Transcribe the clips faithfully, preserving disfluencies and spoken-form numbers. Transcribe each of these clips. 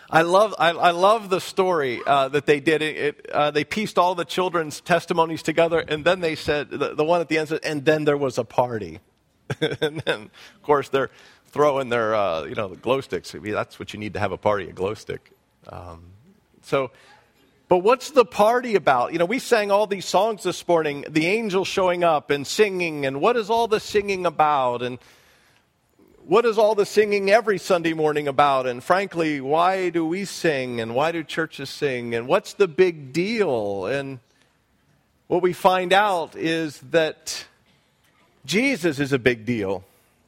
I love I, I love the story uh, that they did. It, it, uh, they pieced all the children's testimonies together, and then they said, the, the one at the end said, and then there was a party. And then, of course, they're throwing their, uh, you know, the glow sticks. I mean, that's what you need to have a party, a glow stick. Um, so, but what's the party about? You know, we sang all these songs this morning, the angels showing up and singing, and what is all the singing about? And what is all the singing every Sunday morning about? And frankly, why do we sing? And why do churches sing? And what's the big deal? And what we find out is that Jesus is a big deal.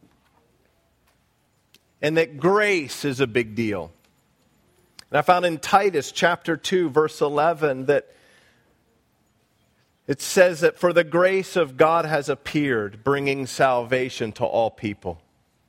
And that grace is a big deal. And I found in Titus chapter two, verse eleven, that it says that for the grace of God has appeared, bringing salvation to all people.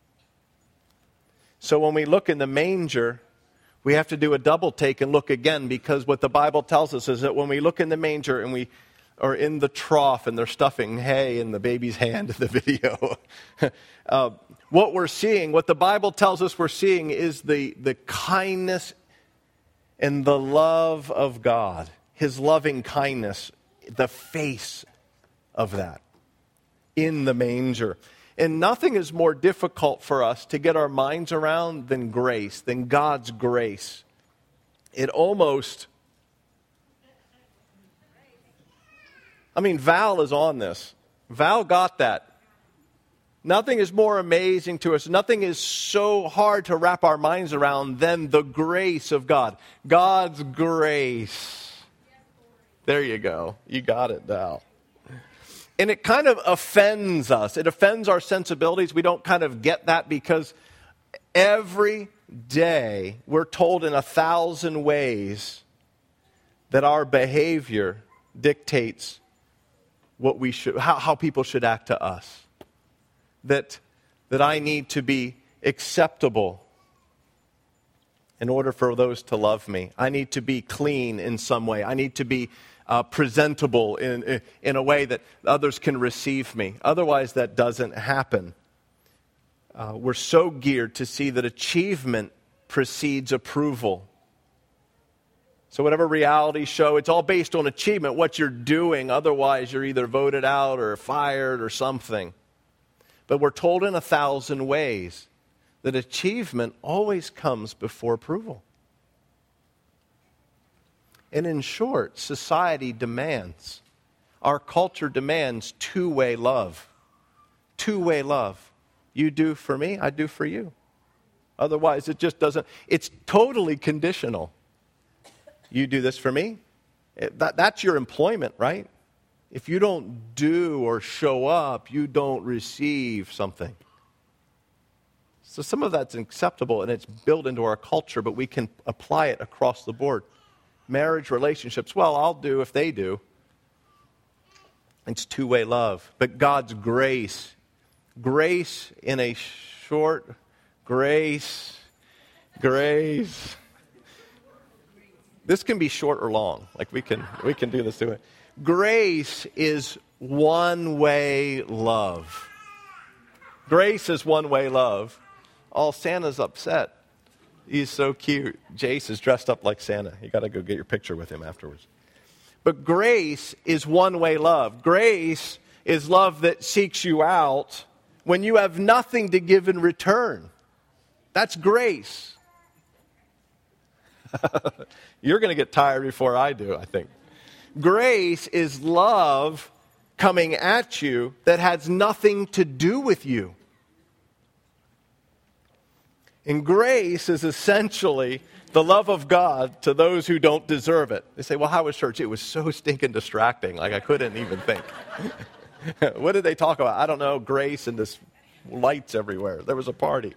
So when we look in the manger, we have to do a double take and look again, because what the Bible tells us is that when we look in the manger and we are in the trough and they're stuffing hay in the baby's hand in the video, uh, what we're seeing, what the Bible tells us we're seeing is the, the kindness and the love of God, His loving kindness, the face of that in the manger. And nothing is more difficult for us to get our minds around than grace, than God's grace. It almost, I mean, Val is on this. Val got that. Nothing is more amazing to us. Nothing is so hard to wrap our minds around than the grace of God. God's grace. There you go. You got it, Val. And it kind of offends us. It offends our sensibilities. We don't kind of get that because every day we're told in a thousand ways that our behavior dictates what we should, how, how people should act to us. That, that I need to be acceptable in order for those to love me. I need to be clean in some way. I need to be Uh, presentable in, in in a way that others can receive me. Otherwise, that doesn't happen. Uh, we're so geared to see that achievement precedes approval. So whatever reality show, it's all based on achievement, what you're doing. Otherwise, you're either voted out or fired or something. But we're told in a thousand ways that achievement always comes before approval. And in short, society demands, our culture demands two-way love. Two-way love. You do for me, I do for you. Otherwise, it just doesn't, it's totally conditional. You do this for me, it, that, that's your employment, right? If you don't do or show up, you don't receive something. So some of that's acceptable and it's built into our culture, but we can apply it across the board. Marriage, relationships, well, I'll do if they do. It's two-way love. But God's grace, grace in a short, grace, grace. This can be short or long. Like we can, we can do this to it. Grace is one-way love. Grace is one-way love. Oh, Santa's upset. He's so cute. Jace is dressed up like Santa. You got to go get your picture with him afterwards. But grace is one-way love. Grace is love that seeks you out when you have nothing to give in return. That's grace. You're going to get tired before I do, I think. Grace is love coming at you that has nothing to do with you. And grace is essentially the love of God to those who don't deserve it. They say, well, how was church? It was so stinking distracting. Like I couldn't even think. What did they talk about? I don't know. Grace and this lights everywhere. There was a party.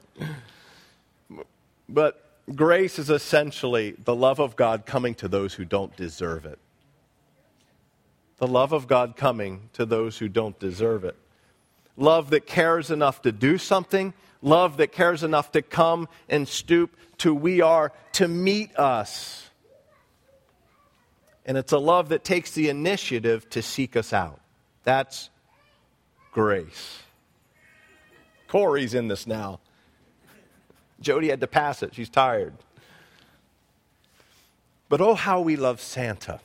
But grace is essentially the love of God coming to those who don't deserve it. The love of God coming to those who don't deserve it. Love that cares enough to do something. Love that cares enough to come and stoop to we are to meet us. And it's a love that takes the initiative to seek us out. That's grace. Corey's in this now. Jody had to pass it. She's tired. But oh, how we love Santa.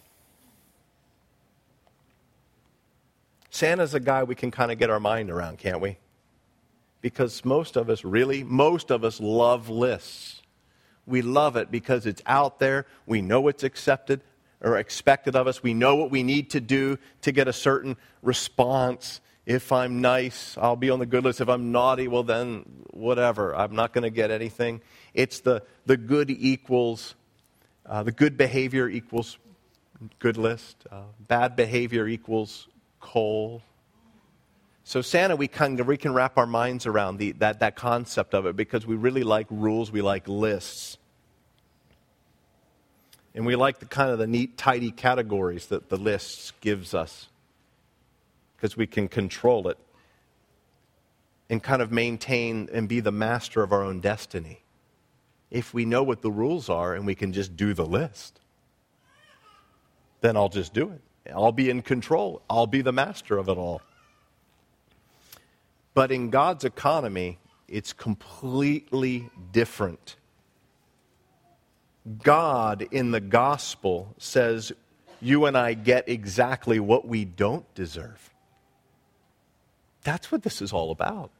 Santa's a guy we can kind of get our mind around, can't we? Because most of us, really, most of us love lists. We love it because it's out there. We know it's accepted or expected of us. We know what we need to do to get a certain response. If I'm nice, I'll be on the good list. If I'm naughty, well then, whatever. I'm not going to get anything. It's the, the good equals, uh, the good behavior equals good list. Uh, bad behavior equals coal. So Santa, we can, we can wrap our minds around the, that, that concept of it because we really like rules, we like lists. And we like the kind of the neat, tidy categories that the lists gives us because we can control it and kind of maintain and be the master of our own destiny. If we know what the rules are and we can just do the list, then I'll just do it. I'll be in control. I'll be the master of it all. But in God's economy, it's completely different. God in the gospel says you and I get exactly what we don't deserve. That's what this is all about.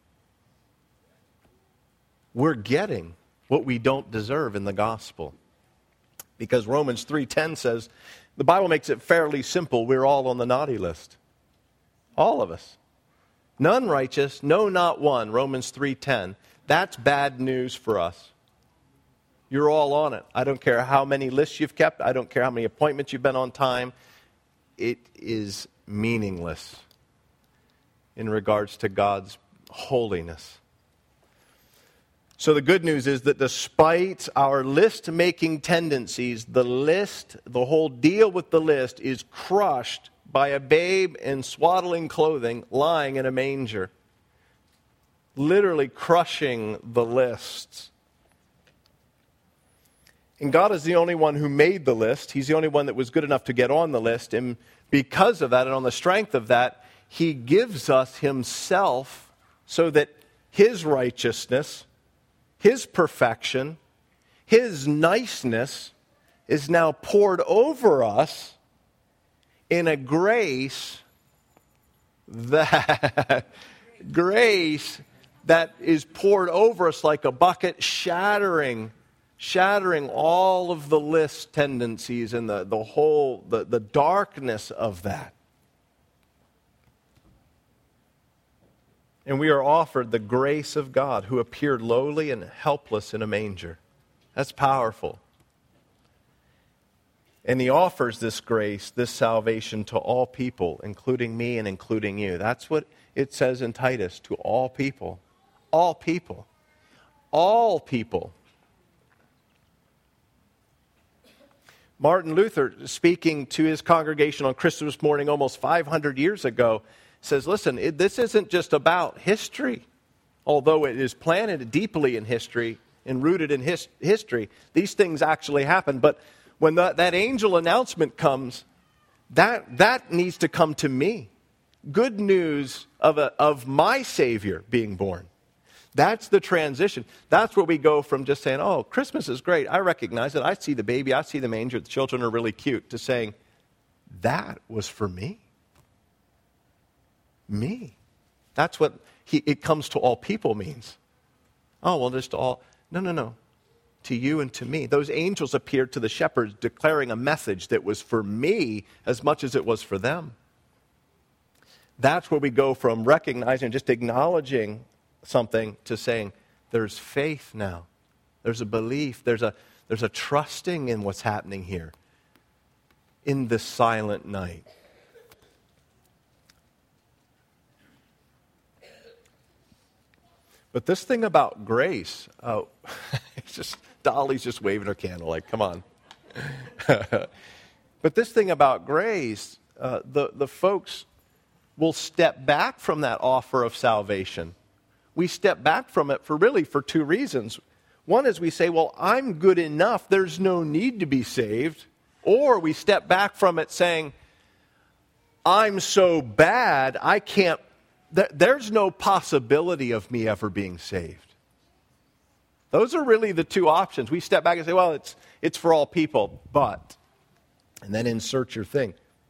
We're getting what we don't deserve in the gospel. Because Romans three ten says, the Bible makes it fairly simple. We're all on the naughty list. All of us. None righteous, no, not one. Romans three ten. That's bad news for us. You're all on it. I don't care how many lists you've kept. I don't care how many appointments you've been on time. It is meaningless in regards to God's holiness. So the good news is that despite our list-making tendencies, the list, the whole deal with the list is crushed by a babe in swaddling clothing lying in a manger. Literally crushing the lists. And God is the only one who made the list. He's the only one that was good enough to get on the list. And because of that, and on the strength of that, He gives us Himself so that His righteousness, His perfection, His niceness is now poured over us in a grace that grace that is poured over us like a bucket, shattering shattering all of the list tendencies and the, the whole the, the darkness of that. And we are offered the grace of God who appeared lowly and helpless in a manger. That's powerful. And He offers this grace, this salvation to all people, including me and including you. That's what it says in Titus, to all people. All people. All people. Martin Luther, speaking to his congregation on Christmas morning almost five hundred years ago, says, listen, it, this isn't just about history. Although it is planted deeply in history and rooted in his, history, these things actually happen. But when the, that angel announcement comes, that, that needs to come to me. Good news of, a, of my Savior being born. That's the transition. That's where we go from just saying, oh, Christmas is great. I recognize it. I see the baby. I see the manger. The children are really cute. To saying, that was for me. Me. That's what he, it comes to all people means. Oh, well, just all. No, no, no. To you and to me. Those angels appeared to the shepherds declaring a message that was for me as much as it was for them. That's where we go from recognizing, just acknowledging something to saying, there's faith now. There's a belief. There's a, there's a trusting in what's happening here in this silent night. But this thing about grace, oh, it's just, Dolly's just waving her candle like, come on. But this thing about grace, uh, the, the folks will step back from that offer of salvation. We step back from it for really for two reasons. One is we say, well, I'm good enough. There's no need to be saved. Or we step back from it saying, I'm so bad, I can't, th- there's no possibility of me ever being saved. Those are really the two options. We step back and say, well, it's it's for all people, but, and then insert your thing.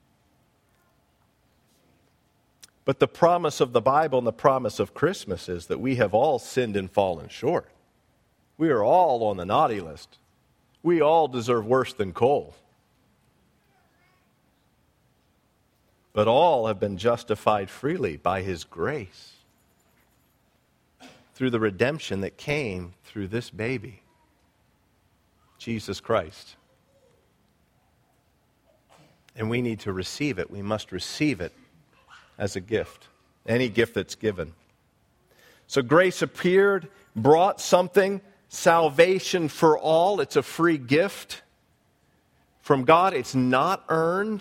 But the promise of the Bible and the promise of Christmas is that we have all sinned and fallen short. We are all on the naughty list. We all deserve worse than coal. But all have been justified freely by His grace through the redemption that came through this baby, Jesus Christ. And we need to receive it. We must receive it as a gift, any gift that's given. So grace appeared, brought something, salvation for all. It's a free gift from God. It's not earned.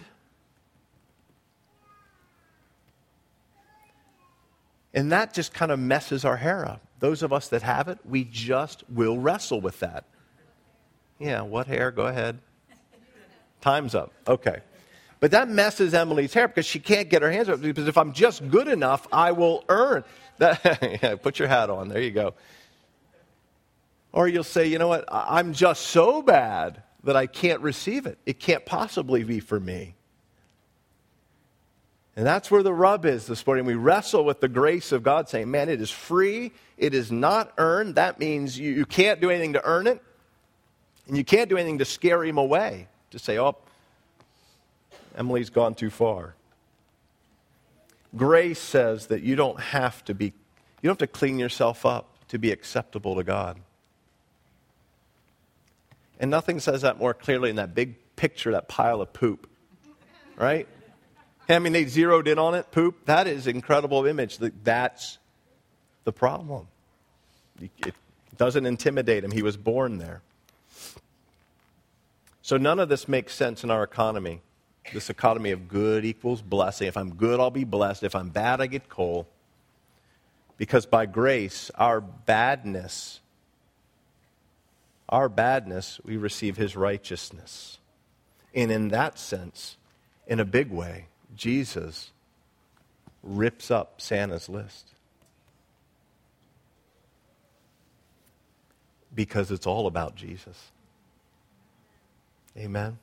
And that just kind of messes our hair up. Those of us that have it, we just will wrestle with that. Yeah, what hair? Go ahead. Time's up. Okay. But that messes Emily's hair because she can't get her hands up. Because if I'm just good enough, I will earn that. Yeah, put your hat on. There you go. Or you'll say, you know what? I'm just so bad that I can't receive it. It can't possibly be for me. And that's where the rub is this morning. We wrestle with the grace of God saying, man, it is free. It is not earned. That means you, you can't do anything to earn it. And you can't do anything to scare Him away. To say, oh, Emily's gone too far. Grace says that you don't have to be, you don't have to clean yourself up to be acceptable to God. And nothing says that more clearly than that big picture, that pile of poop. Right? I mean, they zeroed in on it, poop. That is an incredible image. That's the problem. It doesn't intimidate him. He was born there. So none of this makes sense in our economy. This economy of good equals blessing. If I'm good, I'll be blessed. If I'm bad, I get coal. Because by grace, our badness, our badness, we receive His righteousness. And in that sense, in a big way, Jesus rips up Santa's list. Because it's all about Jesus. Amen.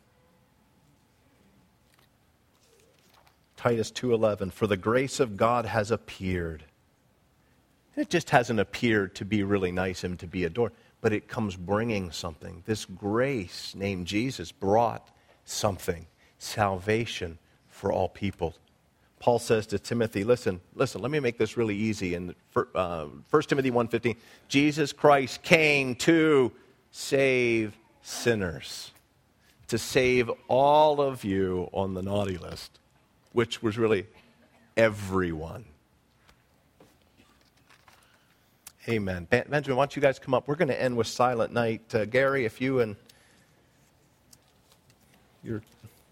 Titus two eleven, for the grace of God has appeared. It just hasn't appeared to be really nice and to be adored, but it comes bringing something. This grace named Jesus brought something, salvation for all people. Paul says to Timothy, listen, listen, let me make this really easy. In uh, First Timothy one fifteen, Jesus Christ came to save sinners, to save all of you on the naughty list, which was really everyone. Amen. Benjamin, why don't you guys come up? We're going to end with Silent Night. Uh, Gary, if you and your...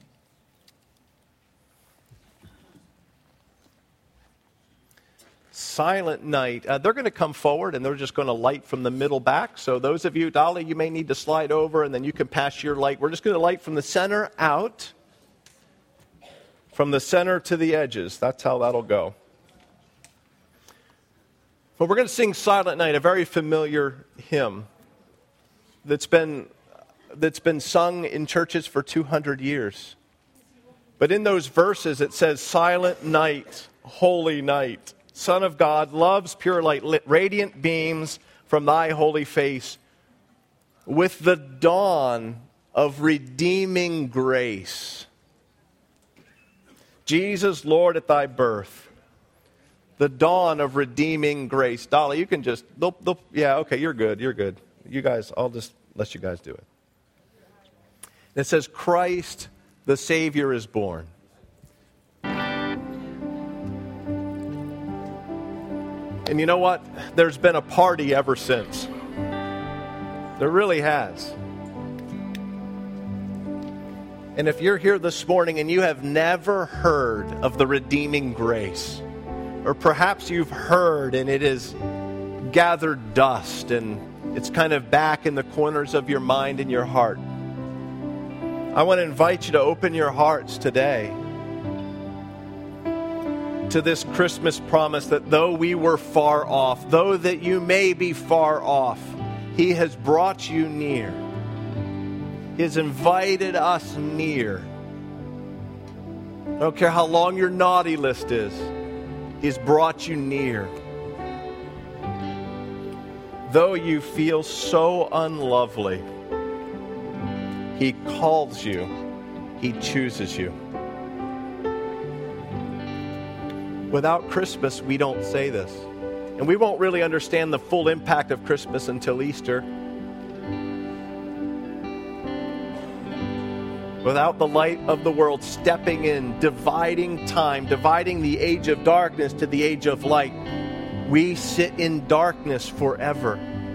Silent Night. Uh, they're going to come forward and they're just going to light from the middle back. So those of you, Dolly, you may need to slide over and then you can pass your light. We're just going to light from the center out. From the center to the edges. That's how that'll go. But we're going to sing Silent Night, a very familiar hymn that's been, that's been sung in churches for two hundred years. But in those verses it says, Silent night, holy night, Son of God, love's pure light, lit radiant beams from thy holy face. With the dawn of redeeming grace. Jesus, Lord, at thy birth. The dawn of redeeming grace. Dolly, you can just, they'll, they'll, yeah, okay, you're good, you're good. You guys, I'll just let you guys do it. It says, Christ the Savior is born. And you know what? There's been a party ever since. There really has. And if you're here this morning and you have never heard of the redeeming grace, or perhaps you've heard and it has gathered dust and it's kind of back in the corners of your mind and your heart, I want to invite you to open your hearts today to this Christmas promise that though we were far off, though that you may be far off, He has brought you near. He has invited us near. I don't care how long your naughty list is. He's brought you near. Though you feel so unlovely, He calls you. He chooses you. Without Christmas, we don't say this. And we won't really understand the full impact of Christmas until Easter. Without the light of the world stepping in, dividing time, dividing the age of darkness to the age of light, we sit in darkness forever.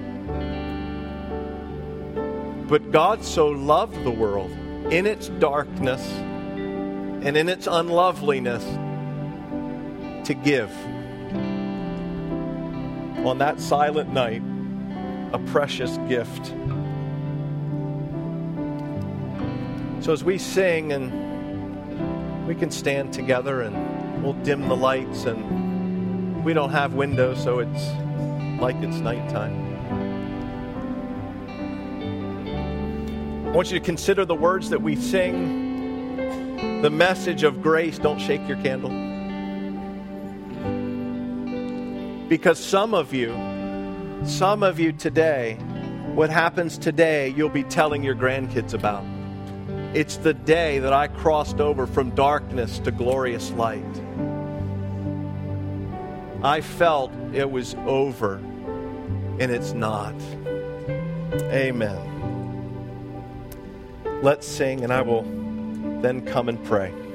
But God so loved the world in its darkness and in its unloveliness to give. On that silent night, a precious gift. So as we sing, and we can stand together, and we'll dim the lights, and we don't have windows, so it's like it's nighttime. I want you to consider the words that we sing, the message of grace. Don't shake your candle. Because some of you, some of you today, what happens today, you'll be telling your grandkids about. It's the day that I crossed over from darkness to glorious light. I felt it was over, and it's not. Amen. Let's sing, and I will then come and pray.